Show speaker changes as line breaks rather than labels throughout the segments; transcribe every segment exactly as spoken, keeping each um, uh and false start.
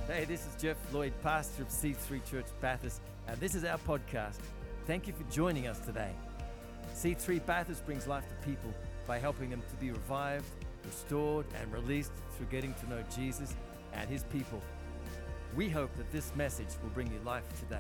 Hey, this is Jeff Lloyd, pastor of C three Church Bathurst, and this is our podcast. Thank you for joining us today. C three Bathurst brings life to people by helping them to be revived, restored, and released through getting to know Jesus and His people. We hope that this message will bring you life today.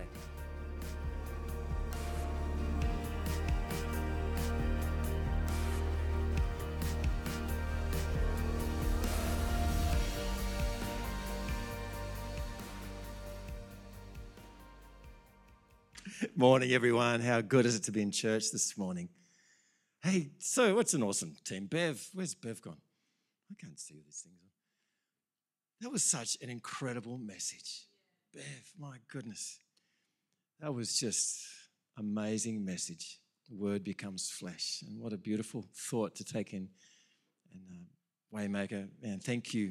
Morning, everyone. How good is it to be in church this morning? Hey, so what's an awesome team? Bev, where's Bev gone? I can't see these things. That was such an incredible message. Bev, my goodness. That was just amazing message. The word becomes flesh. And what a beautiful thought to take in. And uh, Waymaker, man, thank you.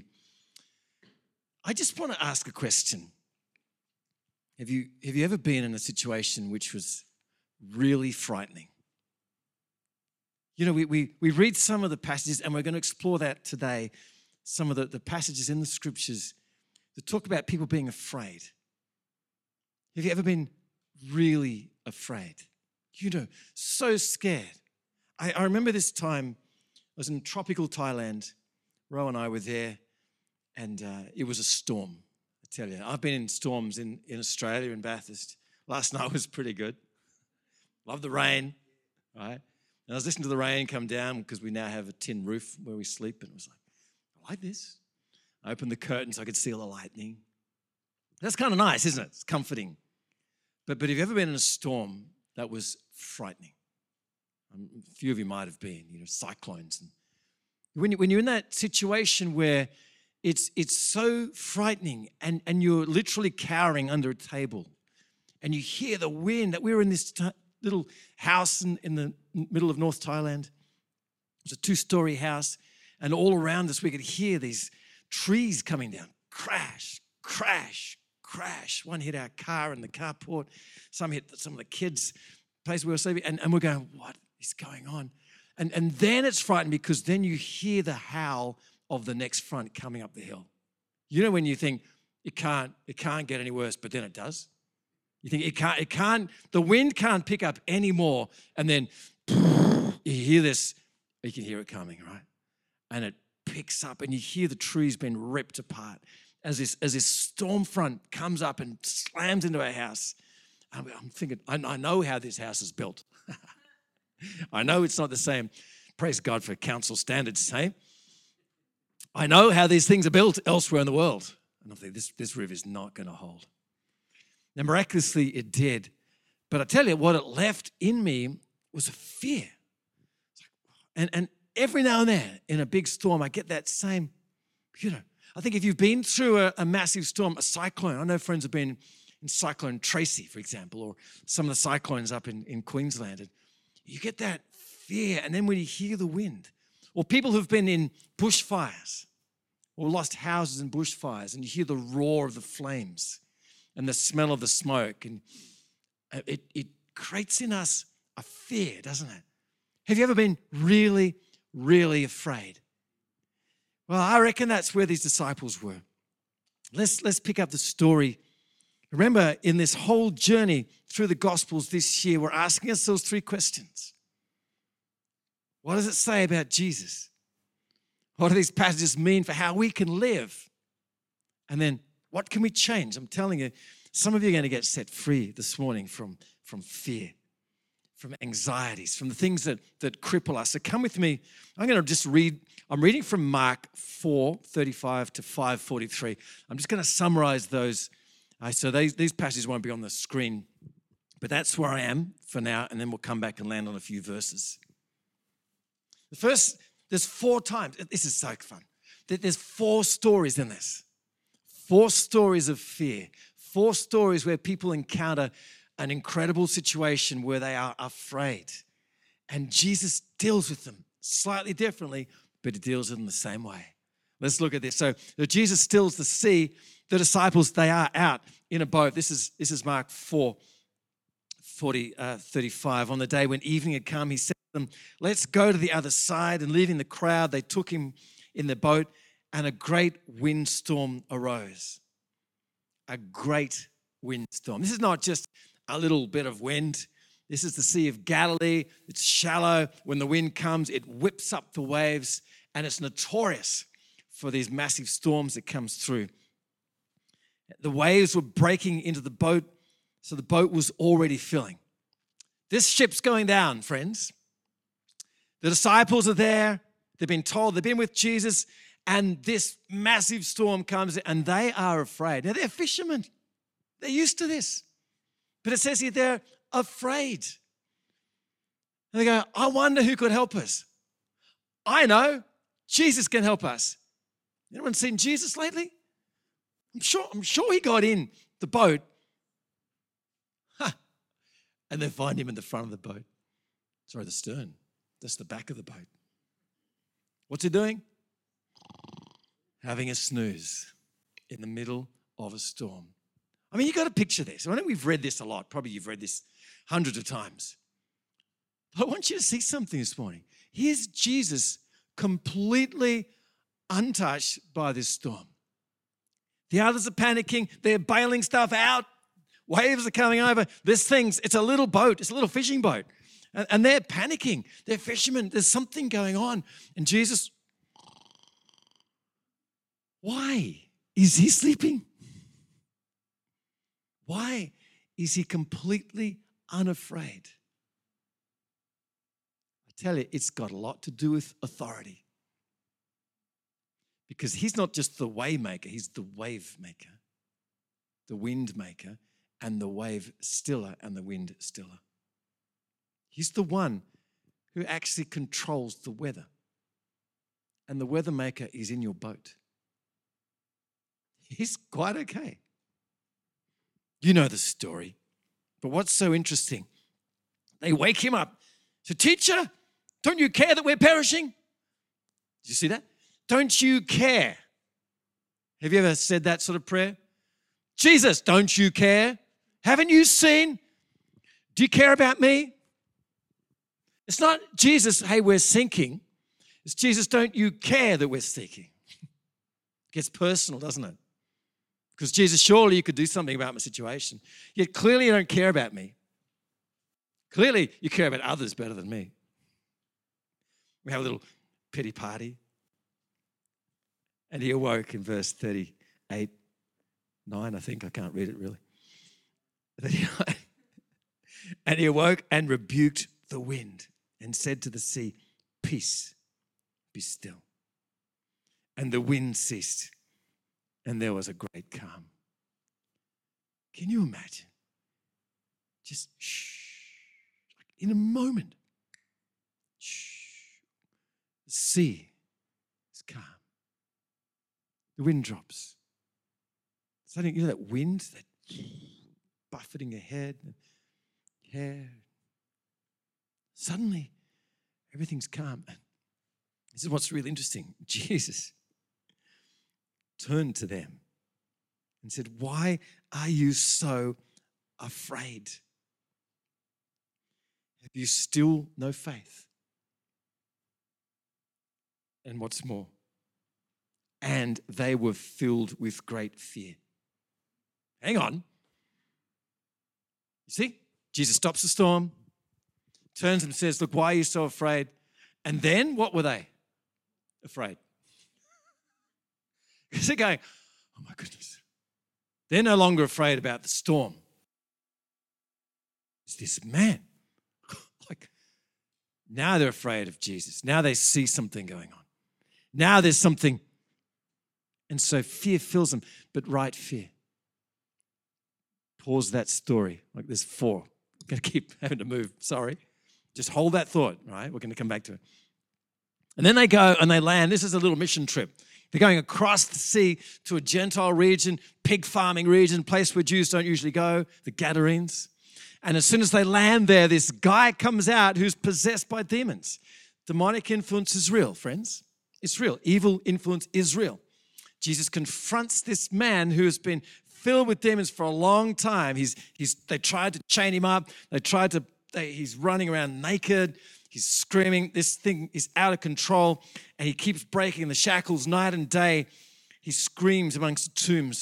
I just want to ask a question. Have you, have you ever been in a situation which was really frightening? You know, we, we, we read some of the passages, and we're going to explore that today, some of the, the passages in the scriptures that talk about people being afraid. Have you ever been really afraid? You know, so scared. I, I remember this time, I was in tropical Thailand. Ro and I were there, and uh, it was a storm. I tell you, I've been in storms in, in Australia, in Bathurst. Last night was pretty good. Love the rain, right? And I was listening to the rain come down because we now have a tin roof where we sleep, and it was like, I like this. I opened the curtains so I could see all the lightning. That's kind of nice, isn't it? It's comforting. But, but have you ever been in a storm that was frightening? Um, a few of you might have been, you know, cyclones. And when, you, when you're in that situation where It's it's so frightening, and, and you're literally cowering under a table, and you hear the wind. That we were in this t- little house in, in the middle of North Thailand. It was a two-story house, and all around us we could hear these trees coming down. Crash, crash, crash. One hit our car in the carport. Some hit some of the kids' place we were sleeping, and, and we're going, what is going on? And, and then it's frightening because then you hear the howl of the next front coming up the hill. You know when you think it can't, it can't get any worse, but then it does. You think it can't, it can't, the wind can't pick up anymore, and then you hear this, you can hear it coming, right? And it picks up, and you hear the trees being ripped apart as this as this storm front comes up and slams into our house. I'm, I'm thinking, I, I know how this house is built. I know it's not the same. Praise God for council standards, hey? I know how these things are built elsewhere in the world. And I think this, this roof is not going to hold. Now, miraculously, it did. But I tell you, what it left in me was a fear. And, and every now and then, in a big storm, I get that same, you know, I think if you've been through a, a massive storm, a cyclone, I know friends have been in Cyclone Tracy, for example, or some of the cyclones up in, in Queensland. And you get that fear. And then when you hear the wind, or people who've been in bushfires or lost houses in bushfires, and you hear the roar of the flames and the smell of the smoke, and it, it creates in us a fear, doesn't it? Have you ever been really, really afraid? Well, I reckon that's where these disciples were. Let's, let's pick up the story. Remember, in this whole journey through the Gospels this year, we're asking ourselves three questions. What does it say about Jesus? What do these passages mean for how we can live? And then what can we change? I'm telling you, some of you are going to get set free this morning from, from fear, from anxieties, from the things that, that cripple us. So come with me. I'm going to just read. I'm reading from Mark four thirty-five to five forty-three. I'm just going to summarize those. Uh, so these, these passages won't be on the screen, but that's where I am for now, and then we'll come back and land on a few verses. The first, there's four times, this is so fun, there's four stories in this. Four stories of fear. Four stories where people encounter an incredible situation where they are afraid. And Jesus deals with them slightly differently, but he deals with them the same way. Let's look at this. So Jesus stills the sea. The disciples, they are out in a boat. This is, this is Mark four, forty, uh, thirty-five. On the day when evening had come, he said to them, let's go to the other side. And leaving the crowd, they took him in the boat, and a great windstorm arose. a great windstorm. This is not just a little bit of wind. This is the Sea of Galilee. It's shallow. When the wind comes, it whips up the waves, and it's notorious for these massive storms that comes through. The waves were breaking into the boat, so the boat was already filling. This ship's going down, friends. The disciples are there. They've been told, they've been with Jesus, and this massive storm comes, and they are afraid. Now, they're fishermen. They're used to this. But it says here they're afraid. And they go, I wonder who could help us. I know, Jesus can help us. Anyone seen Jesus lately? I'm sure, I'm sure he got in the boat. Huh. And they find him in the front of the boat. Sorry, the stern. That's the back of the boat. What's he doing? Having a snooze in the middle of a storm. I mean, you've got to picture this. I know we've read this a lot. Probably you've read this hundreds of times. But I want you to see something this morning. Here's Jesus completely untouched by this storm. The others are panicking. They're bailing stuff out. Waves are coming over. This thing's, it's a little boat. It's a little fishing boat. And, and they're panicking. They're fishermen. There's something going on. And Jesus, why is he sleeping? Why is he completely unafraid? I tell you, it's got a lot to do with authority. Because he's not just the way maker, he's the wave maker, the wind maker, and the wave stiller and the wind stiller. He's the one who actually controls the weather. And the weather maker is in your boat. He's quite okay. You know the story. But what's so interesting? They wake him up. So, teacher, don't you care that we're perishing? Did you see that? Don't you care? Have you ever said that sort of prayer? Jesus, don't you care? Haven't you seen? Do you care about me? It's not Jesus, hey, we're sinking. It's Jesus, don't you care that we're sinking? It gets personal, doesn't it? Because Jesus, surely you could do something about my situation. Yet clearly you don't care about me. Clearly you care about others better than me. We have a little pity party. And he awoke in verse thirty-eight, nine, I think. I can't read it really. thirty-nine. And he awoke and rebuked the wind and said to the sea, peace, be still. And the wind ceased, and there was a great calm. Can you imagine? Just shh, in a moment, shh, the sea is calm. The wind drops. Suddenly, you know that wind, that buffeting your head, hair. Suddenly, everything's calm. This is what's really interesting. Jesus turned to them and said, why are you so afraid? Have you still no faith? And what's more, and they were filled with great fear. Hang on. You see, Jesus stops the storm, turns and says, look, why are you so afraid? And then what were they? Afraid. Because they're going, oh my goodness. They're no longer afraid about the storm. It's this man. Like, now they're afraid of Jesus. Now they see something going on. Now there's something. And so fear fills them, but right fear. Pause that story. Like there's four. I'm going to keep having to move. Sorry. Just hold that thought, right? We're going to come back to it. And then they go and they land. This is a little mission trip. They're going across the sea to a Gentile region, pig farming region, place where Jews don't usually go, the Gadarenes. And as soon as they land there, this guy comes out who's possessed by demons. Demonic influence is real, friends. It's real. Evil influence is real. Jesus confronts this man who has been filled with demons for a long time. He's, he's, they tried to chain him up. They tried to, they, he's running around naked. He's screaming. This thing is out of control. And he keeps breaking the shackles night and day. He screams amongst the tombs.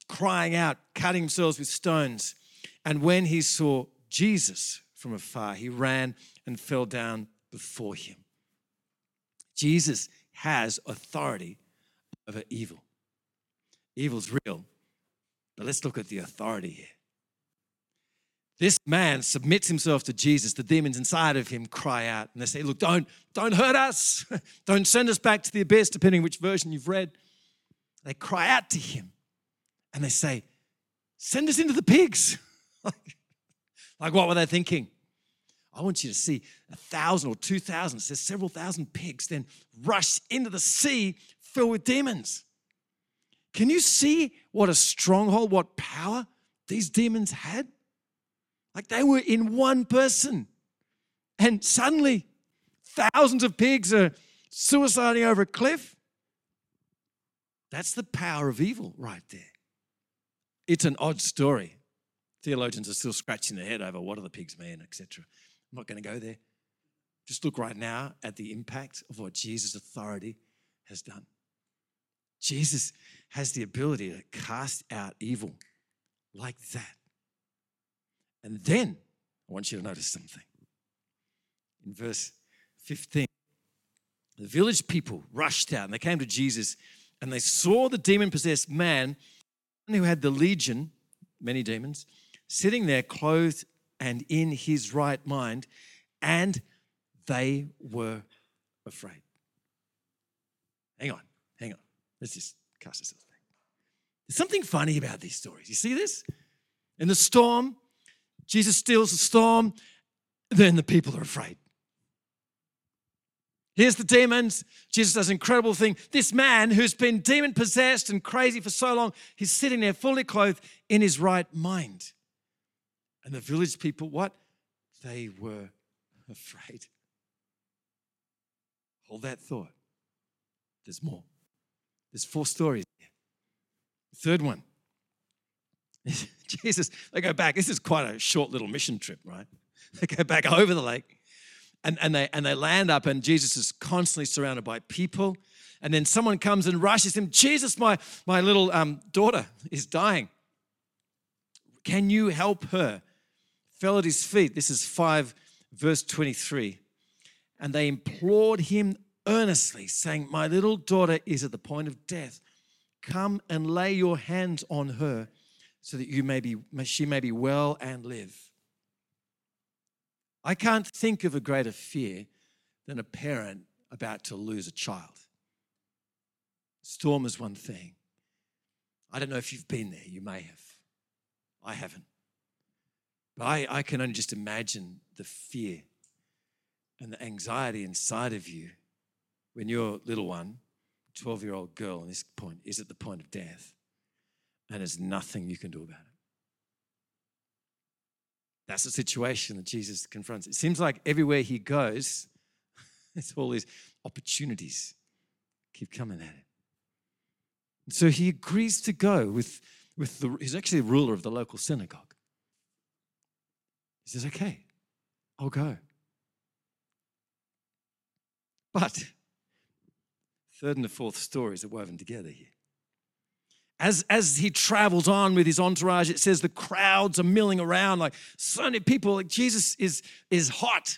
crying out, cutting themselves with stones. And when he saw Jesus from afar, he ran and fell down before him. Jesus has authority over evil. Evil's real, but let's look at the authority here. This man submits himself to Jesus. The demons inside of him cry out and they say, look, don't, don't hurt us. Don't send us back to the abyss, depending on which version you've read. They cry out to him and they say, send us into the pigs. like, like what were they thinking? I want you to see a thousand or two thousand, it says several thousand pigs then rush into the sea filled with demons. Can you see what a stronghold, what power these demons had? Like they were in one person. And suddenly thousands of pigs are suiciding over a cliff. That's the power of evil right there. It's an odd story. Theologians are still scratching their head over what do the pigs mean, et cetera. I'm not going to go there. Just look right now at the impact of what Jesus' authority has done. Jesus has the ability to cast out evil like that. And then I want you to notice something. In verse fifteen, the village people rushed out and they came to Jesus and they saw the demon-possessed man who had the legion, many demons, sitting there clothed and in his right mind, and they were afraid. Hang on, hang on. Let's just cast ourselves back. There's something funny about these stories. You see this? In the storm, Jesus stills the storm, then the people are afraid. Here's the demons. Jesus does an incredible thing. This man who's been demon-possessed and crazy for so long, he's sitting there fully clothed in his right mind. And the village people, what? They were afraid. Hold that thought. There's more. There's four stories here. The third one. Jesus, they go back. This is quite a short little mission trip, right? They go back over the lake and, and, they, and they land up and Jesus is constantly surrounded by people. And then someone comes and rushes him. Jesus, my, my little um, daughter is dying. Can you help her? Fell at his feet. This is five, verse twenty-three. And they implored him earnestly, saying, my little daughter is at the point of death. Come and lay your hands on her so that you may be, she may be well and live. I can't think of a greater fear than a parent about to lose a child. Storm is one thing. I don't know if you've been there. You may have. I haven't. But I, I can only just imagine the fear and the anxiety inside of you when your little one, twelve-year-old girl at this point, is at the point of death and there's nothing you can do about it. That's the situation that Jesus confronts. It seems like everywhere he goes, there's all these opportunities keep coming at him. And so he agrees to go with, with the, he's actually the ruler of the local synagogue. He says, okay, I'll go. But third and the fourth stories are woven together here. As, as he travels on with his entourage, it says the crowds are milling around like so many people. Like Jesus is, is hot.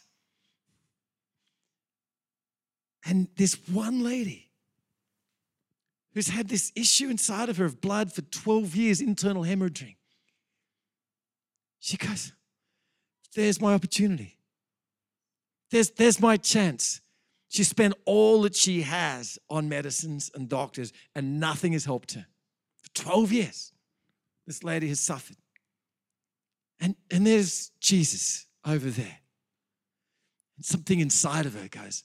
And this one lady who's had this issue inside of her of blood for twelve years, internal hemorrhaging. She goes, there's my opportunity. There's, there's my chance. She spent all that she has on medicines and doctors and nothing has helped her. For twelve years, this lady has suffered. And, and there's Jesus over there. And something inside of her goes,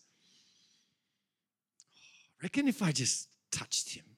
I reckon if I just touched him,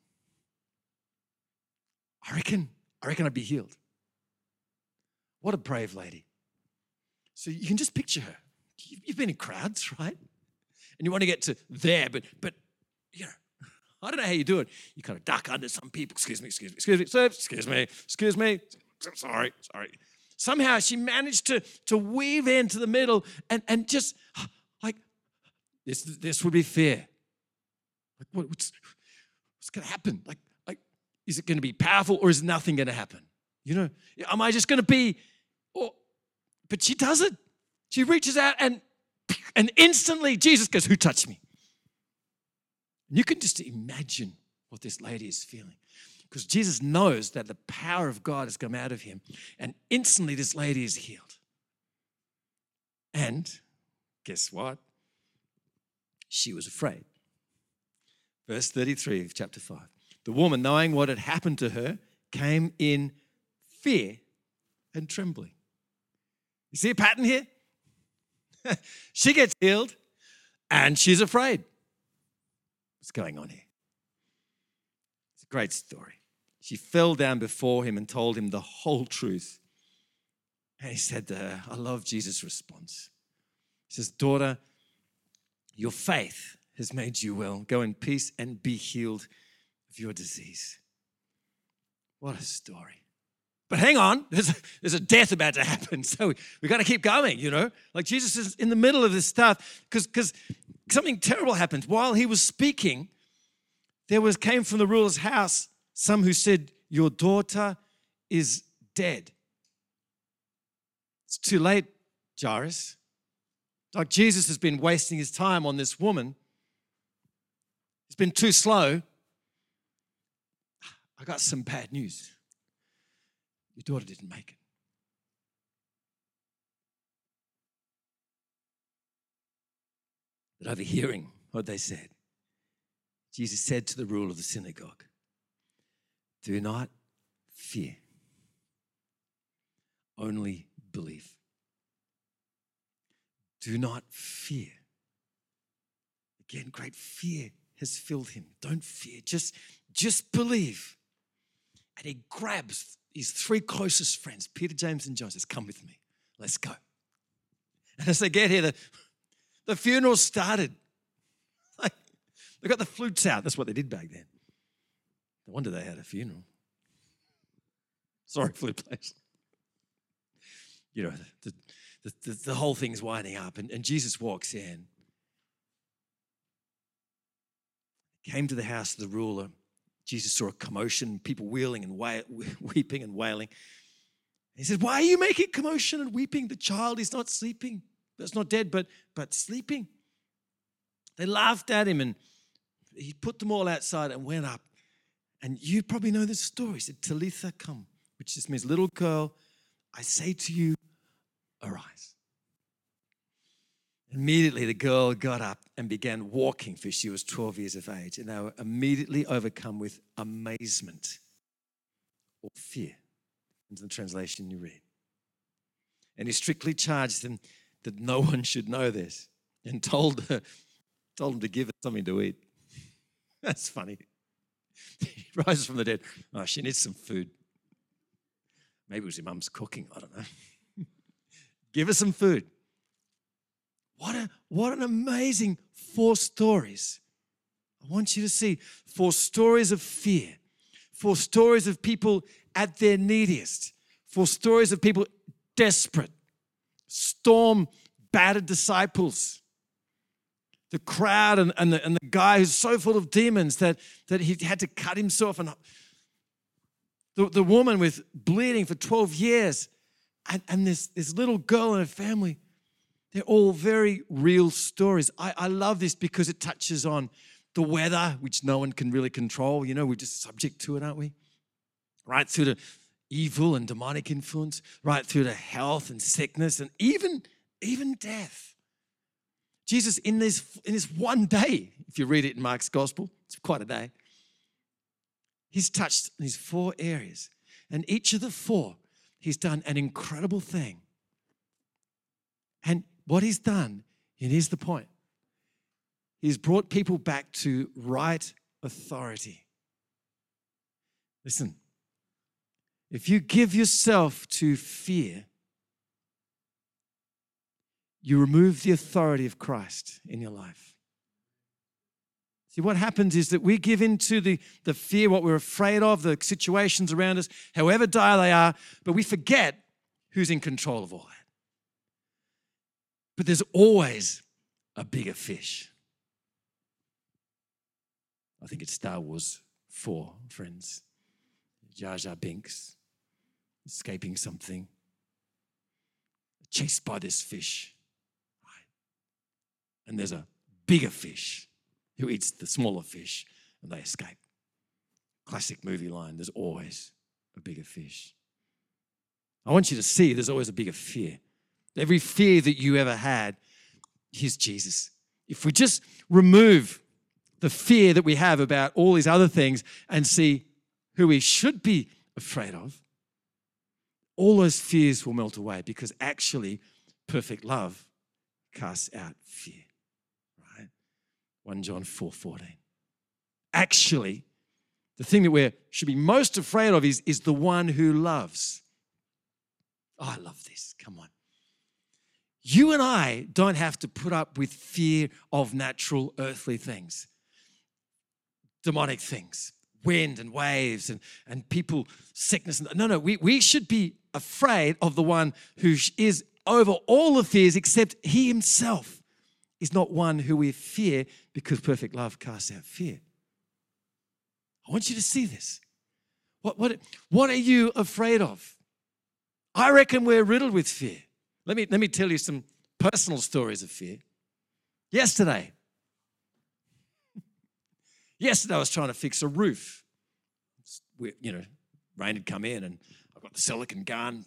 I reckon, I reckon I'd be healed. What a brave lady. So you can just picture her. You've been in crowds, right? And you want to get to there, but, but you know, I don't know how you do it. You kind of duck under some people. Excuse me, excuse me, excuse me, sir, excuse me, excuse me. Sorry, sorry. Somehow she managed to, to weave into the middle and, and just like, this, this would be fair. Like, what, what's, what's going to happen? Like, like, is it going to be powerful or is nothing going to happen? You know, am I just going to be, or, but she does it. She reaches out and, and instantly Jesus goes, who touched me? And you can just imagine what this lady is feeling, because Jesus knows that the power of God has come out of him, and instantly this lady is healed. And guess what? She was afraid. Verse thirty-three of chapter five. The woman, knowing what had happened to her, came in fear and trembling. You see a pattern here? She gets healed and she's afraid. What's going on here? It's a great story. She fell down before him and told him the whole truth. And he said to her, I love Jesus' response. He says, daughter, your faith has made you well. Go in peace and be healed of your disease. What a story. But hang on, there's a, there's a death about to happen. So we, we got to keep going, you know. Like Jesus is in the middle of this stuff because because something terrible happened. While he was speaking, there was came from the ruler's house some who said, your daughter is dead. It's too late, Jairus. Like Jesus has been wasting his time on this woman. He's been too slow. I got some bad news. Your daughter didn't make it. But overhearing what they said, Jesus said to the ruler of the synagogue, do not fear, only believe. Do not fear. Again, great fear has filled him. Don't fear, just, just believe. And he grabs his three closest friends, Peter, James, and John, says, come with me. Let's go. And as they get here, the, the funeral started. Like, they got the flutes out. That's what they did back then. No wonder they had a funeral. Sorry, flute players. You know, the, the, the, the whole thing's winding up, and, and Jesus walks in. Came to the house of the ruler. Jesus saw a commotion, people wailing and wa- weeping and wailing. He said, why are you making commotion and weeping? The child is not sleeping. It's not dead, but, but sleeping. They laughed at him, and he put them all outside and went up. And you probably know this story. He said, Talitha, come, which just means little girl, I say to you, arise. Immediately the girl got up and began walking, for she was twelve years of age, and they were immediately overcome with amazement or fear, in the translation you read. And he strictly charged them that no one should know this, and told her, told them to give her something to eat. That's funny. He rises from the dead. Oh, she needs some food. Maybe it was your mum's cooking. I don't know. Give her some food. What a what an amazing four stories. I want you to see four stories of fear, four stories of people at their neediest, four stories of people desperate, storm-battered disciples, the crowd and, and, the, and the guy who's so full of demons that, that he had to cut himself, and the, the woman with bleeding for twelve years, and, and this, this little girl and her family. They're all very real stories. I, I love this because it touches on the weather, which no one can really control. You know, we're just subject to it, aren't we? Right through to evil and demonic influence, right through to health and sickness, and even, even death. Jesus, in this, in this one day, if you read it in Mark's gospel, it's quite a day, he's touched these four areas. And each of the four, he's done an incredible thing. And what he's done, and here's the point, he's brought people back to right authority. Listen, if you give yourself to fear, you remove the authority of Christ in your life. See, what happens is that we give into the, the fear, what we're afraid of, the situations around us, however dire they are, but we forget who's in control of all that. But there's always a bigger fish. I think it's Star Wars four, friends. Jar Jar Binks escaping something, chased by this fish. Right? And there's a bigger fish who eats the smaller fish and they escape. Classic movie line, there's always a bigger fish. I want you to see there's always a bigger fear. Every fear that you ever had, here's Jesus. If we just remove the fear that we have about all these other things and see who we should be afraid of, all those fears will melt away because actually perfect love casts out fear, right? First John four fourteen. Actually, the thing that we should be most afraid of is, is the one who loves. Oh, I love this. Come on. You and I don't have to put up with fear of natural earthly things, demonic things, wind and waves and, and people, sickness. No, no, we, we should be afraid of the one who is over all the fears except he himself is not one who we fear because perfect love casts out fear. I want you to see this. What, what, what are you afraid of? I reckon we're riddled with fear. Let me, let me tell you some personal stories of fear. Yesterday, yesterday I was trying to fix a roof. We, you know, rain had come in and I've got the silicon gun.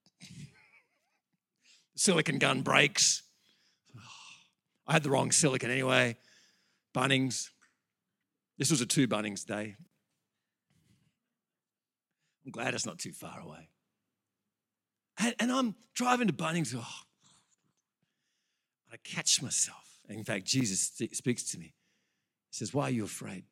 The silicon gun breaks. I had the wrong silicon anyway. Bunnings. This was a two Bunnings day. I'm glad it's not too far away. And, and I'm driving to Bunnings. Oh, I catch myself. In fact, Jesus speaks to me. He says, why are you afraid?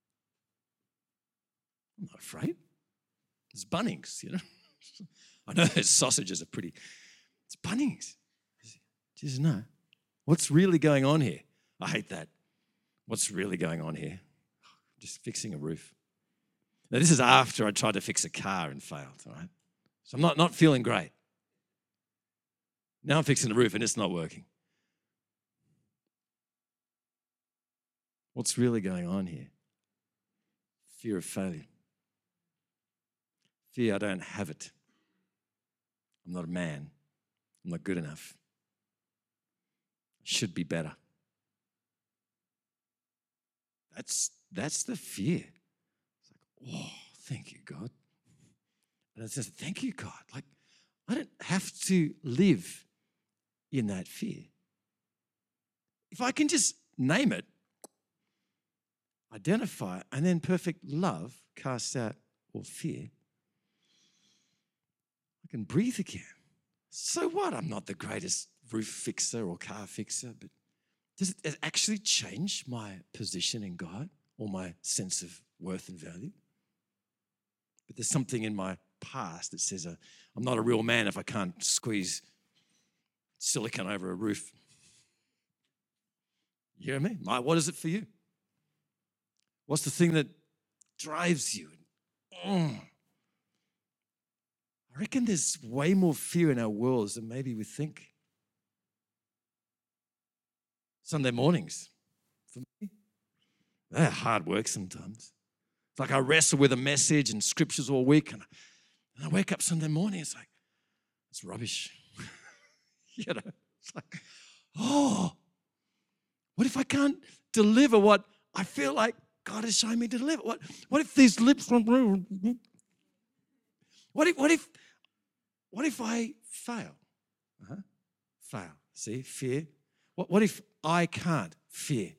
I'm not afraid. It's Bunnings, you know. I know those sausages are pretty. It's Bunnings. Jesus, no. What's really going on here? I hate that. What's really going on here? Just fixing a roof. Now, this is after I tried to fix a car and failed, all right? So I'm not, not feeling great. Now I'm fixing the roof and it's not working. What's really going on here? Fear of failure. Fear I don't have it. I'm not a man. I'm not good enough. I should be better. That's, that's the fear. It's like, oh, thank you, God. And it says, thank you, God. Like, I don't have to live in that fear. If I can just name it, identify it, and then perfect love casts out all fear, I can breathe again. So what? I'm not the greatest roof fixer or car fixer, but does it actually change my position in God or my sense of worth and value? But there's something in my past that says uh, I'm not a real man if I can't squeeze silicon over a roof. You hear me? My, what is it for you? What's the thing that drives you? Mm. I reckon there's way more fear in our worlds than maybe we think. Sunday mornings, for me, they're hard work sometimes. It's like I wrestle with a message and scriptures all week, and I wake up Sunday morning, it's like, it's rubbish. You know, it's like, oh, what if I can't deliver what I feel like God has shown me to deliver? What, what if these lips, what if, what if, what if I fail? Uh-huh. Fail. See, fear. What, what if I can't? Fear.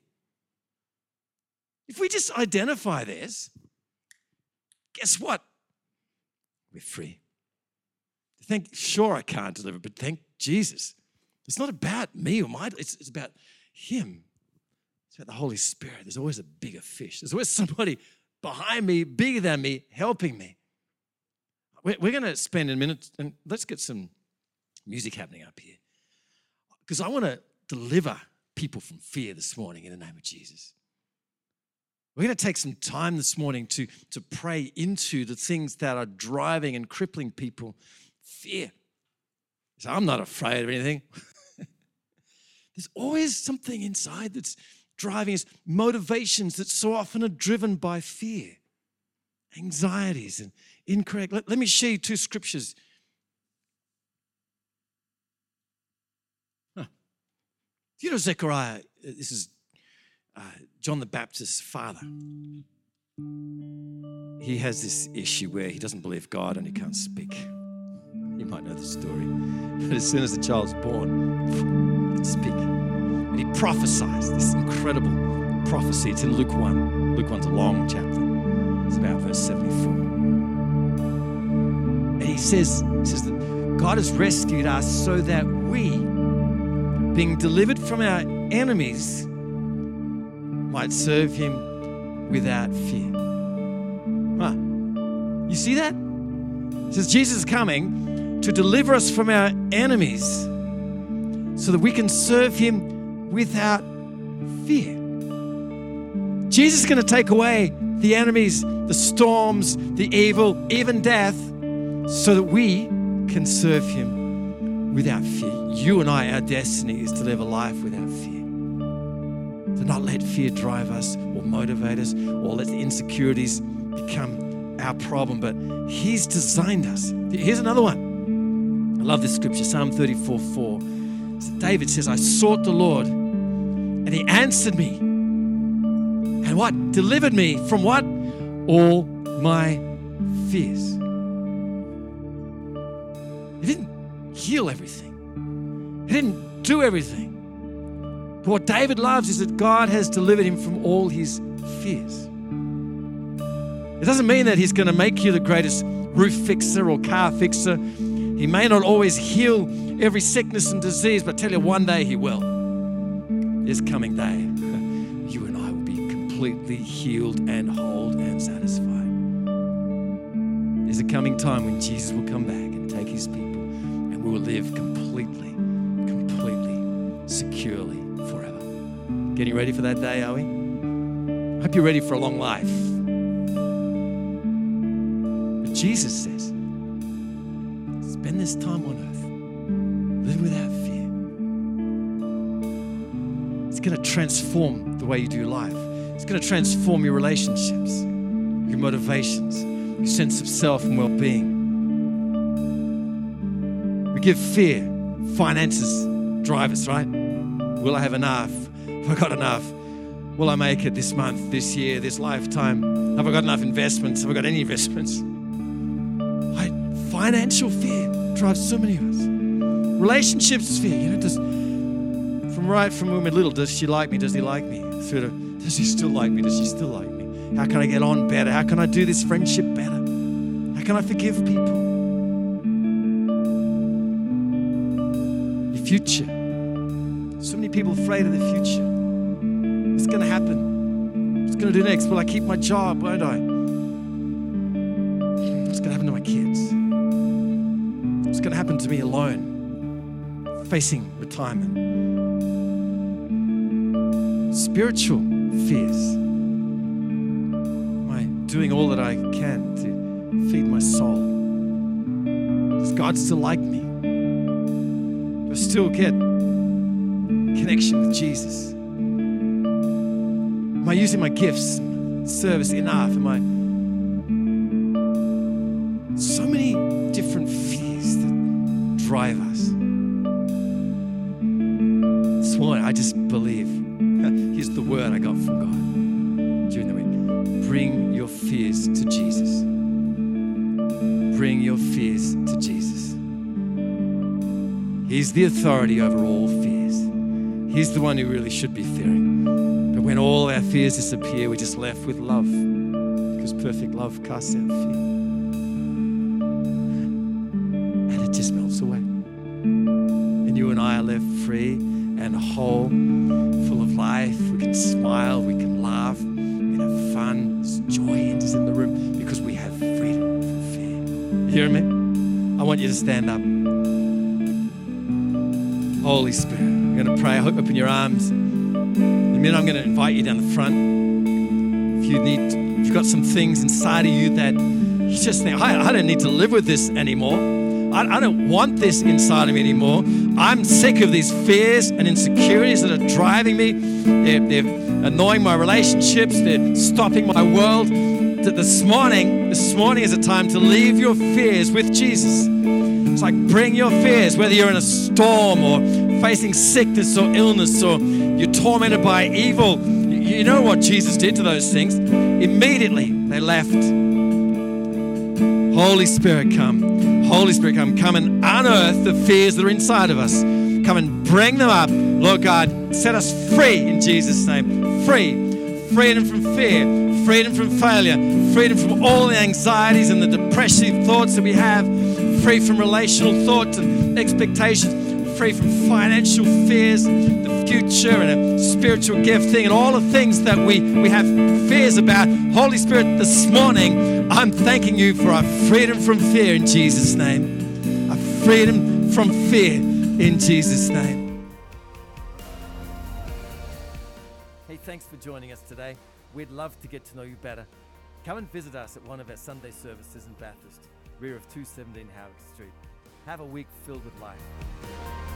If we just identify this, guess what? We're free. Thank, sure I can't deliver, but thank Jesus. It's not about me or my, it's, it's about Him. It's about the Holy Spirit. There's always a bigger fish. There's always somebody behind me, bigger than me, helping me. We're, we're going to spend a minute, and let's get some music happening up here. Because I want to deliver people from fear this morning in the name of Jesus. We're going to take some time this morning to, to pray into the things that are driving and crippling people. Fear. So I'm not afraid of anything. There's always something inside that's driving us, motivations that so often are driven by fear. anxieties and incorrect. Let, let me share you two scriptures. Huh. You know Zechariah, this is uh, John the Baptist's father. He has this issue where he doesn't believe God and he can't speak. You might know the story. But as soon as the child's born, he can speak. And he prophesies this incredible prophecy. It's in Luke one. Luke one's a long chapter. It's about verse seventy-four. And he says, he says that God has rescued us so that we, being delivered from our enemies, might serve him without fear. Huh. You see that? It says Jesus is coming to deliver us from our enemies so that we can serve him without fear. Jesus is going to take away the enemies, the storms, the evil, even death, so that we can serve him without fear. You and I, our destiny is to live a life without fear. To not let fear drive us or motivate us or let the insecurities become our problem, but he's designed us. Here's another one. I love this scripture, Psalm thirty-four four. David says, I sought the Lord and he answered me. And what? Delivered me from what? All my fears. He didn't heal everything. He didn't do everything. But what David loves is that God has delivered him from all his fears. It doesn't mean that he's going to make you the greatest roof fixer or car fixer. He may not always heal every sickness and disease, but I tell you, one day he will. This coming day, you and I will be completely healed and whole and satisfied. There's a coming time when Jesus will come back and take his people, and we will live completely, completely, securely forever. Getting ready for that day, are we? I hope you're ready for a long life. But Jesus says, spend this time on earth, live without fear. It's going to transform the way you do life. It's going to transform your relationships, your motivations, your sense of self and well-being. We give fear, finances drive us, right? Will I have enough? Have I got enough? Will I make it this month, this year, this lifetime? Have I got enough investments? Have I got any investments? Right? Financial fear drives so many of us. Relationships fear, you know, does, from right from when we're little, does she like me? Does he like me? Through to, does he still like me? Does she still like me? How can I get on better? How can I do this friendship better? How can I forgive people? The future. So many people afraid of the future. What's going to happen? What's going to do next? Will I keep my job? Won't I? What's going to happen to my kids? What's going to happen to me alone, facing retirement? Spiritual fears. Am I doing all that I can to feed my soul? Does God still like me? Do I still get connection with Jesus? Am I using my gifts, service enough? Am I? So many different fears that drive us. This morning, I just believe. Here's the word I got from God during the week. Bring your fears to Jesus. Bring your fears to Jesus. He's the authority over all fears. He's the one who really should be fearing. But when all our fears disappear, we're just left with love, because perfect love casts out fear. And it just melts away. And you and I are left free and whole, full of life. We can smile, we can laugh, we can have fun. There's joy enters in the room because we have freedom from fear. You hearing me? I want you to stand up. Holy Spirit, I'm going to pray. Open your arms. In a minute, I'm going to invite you down the front. If you need, to, if you've got some things inside of you that you just think, I, I don't need to live with this anymore. I, I don't want this inside of me anymore. I'm sick of these fears and insecurities that are driving me. They're, they're annoying my relationships. They're stopping my world. that this morning, this morning is a time to leave your fears with Jesus. It's like bring your fears, whether you're in a storm or facing sickness or illness or you're tormented by evil. You know what Jesus did to those things. Immediately they left. Holy Spirit, come. Holy Spirit, come. Come and unearth the fears that are inside of us. Come and bring them up. Lord God, set us free in Jesus' name. Free. Freedom from fear. Freedom from failure. Freedom from all the anxieties and the depressive thoughts that we have. Free from relational thoughts and expectations. Free from financial fears, the future and a spiritual gift thing and all the things that we, we have fears about. Holy Spirit, this morning, I'm thanking you for our freedom from fear in Jesus' name. Our freedom from fear in Jesus' name. Hey, thanks for joining us today. We'd love to get to know you better. Come and visit us at one of our Sunday services in Bathurst, rear of two seventeen Howard Street. Have a week filled with life.